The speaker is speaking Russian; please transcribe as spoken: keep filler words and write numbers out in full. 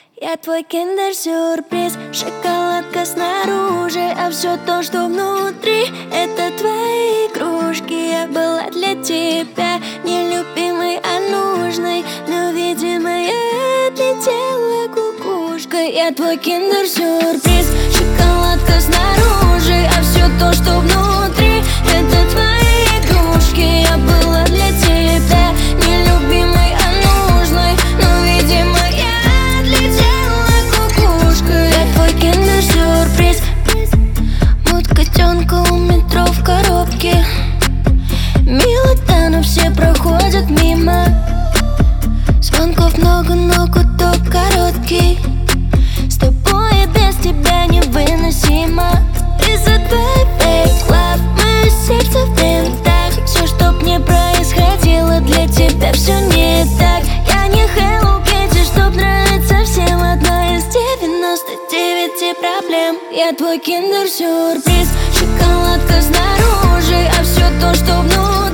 Я твой киндер-сюрприз, шоколадка снаружи, а все то, что внутри, это твои игрушки. Я была для тебя не любимой, а нужной, но, видимо, я отлетела кукушкой. Я твой киндер-сюрприз, шоколадка снаружи, а все то, что внутри, это твои игрушки. Я была для тебя не любимой, а нужной, но, видимо, я отлетела кукушкой. Я твой киндер-сюрприз, мут котенка у метро в коробке. Мило, да, но все проходят мимо. Звонков много, но гудок короткий. С тобой и без тебя невыносимо. Из-за твоей fake love мое сердце в винтах. Все, чтоб не происходило, для тебя все не так. Я не Hello Kitty, чтоб нравиться всем. Одна из девяноста девяти проблем. Я твой киндер-сюрприз, шоколадка снаружи, а все то, что внутри,